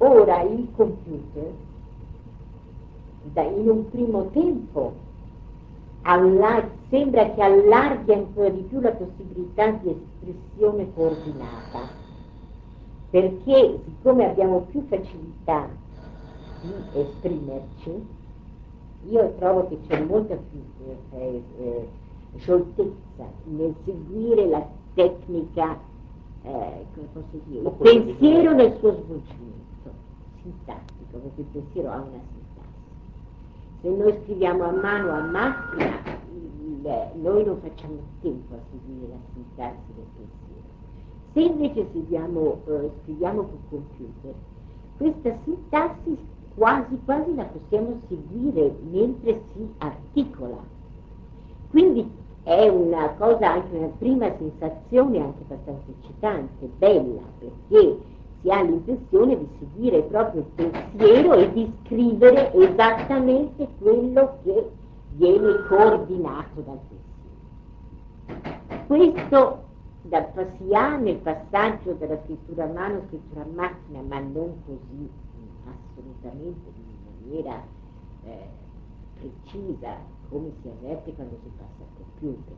Ora il computer, in un primo tempo, sembra che allarghi ancora di più la possibilità di espressione coordinata, perché siccome abbiamo più facilità di esprimerci, io trovo che c'è molta più scioltezza nel seguire la tecnica, come posso dire, il pensiero nel suo svolgimento sintattico, perché il pensiero ha una sintassi. Se noi scriviamo a mano, a macchina, noi non facciamo tempo a seguire la sintassi del pensiero. Se invece scriviamo col computer, questa sintassi quasi quasi la possiamo seguire mentre si articola. Quindi è una cosa, anche una prima sensazione anche abbastanza eccitante, bella, perché si ha l'impressione di seguire proprio il pensiero e di scrivere esattamente quello che viene coordinato dal pensiero. Questo si ha nel passaggio dalla scrittura a mano a scrittura a macchina, ma non così assolutamente in maniera precisa come si avverte quando si passa al computer.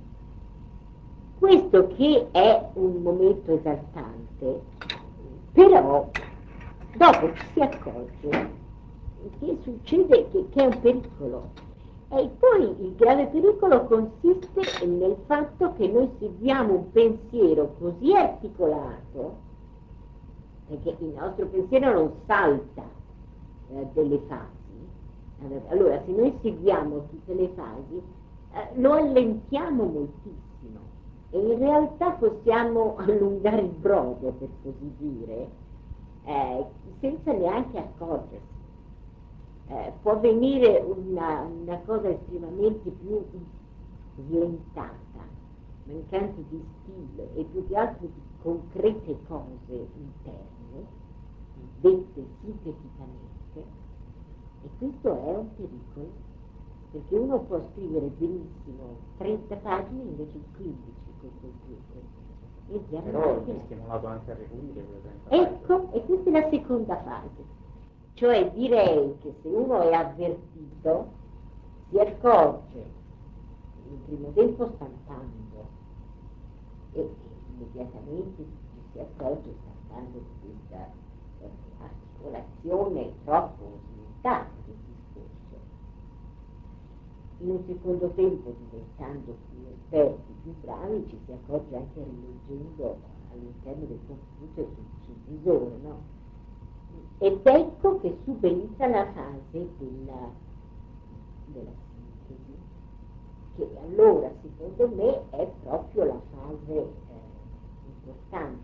Questo che è un momento esaltante, però dopo ci si accorge che succede che è un pericolo. E poi il grave pericolo consiste nel fatto che noi seguiamo un pensiero così articolato, perché il nostro pensiero non salta delle fasi. Allora, se noi seguiamo tutte le fasi, lo allentiamo moltissimo e in realtà possiamo allungare il brodo, per così dire, senza neanche accorgersi. Può venire una cosa estremamente più slentata, mancante di stile e più che altro di concrete cose interne, dette sinteticamente, e questo è un pericolo, perché uno può scrivere benissimo 30 pagine invece di 15 col computer. Però è stimolato anche a ripulire quelle 30 Ecco, e questa è la seconda fase. Cioè direi che se uno è avvertito si accorge, in primo tempo stampando, e immediatamente ci si accorge stampando di questa articolazione troppo slittata del discorso. In un secondo tempo, diventando più esperti, più bravi, ci si accorge anche rileggendo all'interno del computer sul visore, no? Ed ecco che subentra la fase della sintesi, che allora secondo me è proprio la fase importante,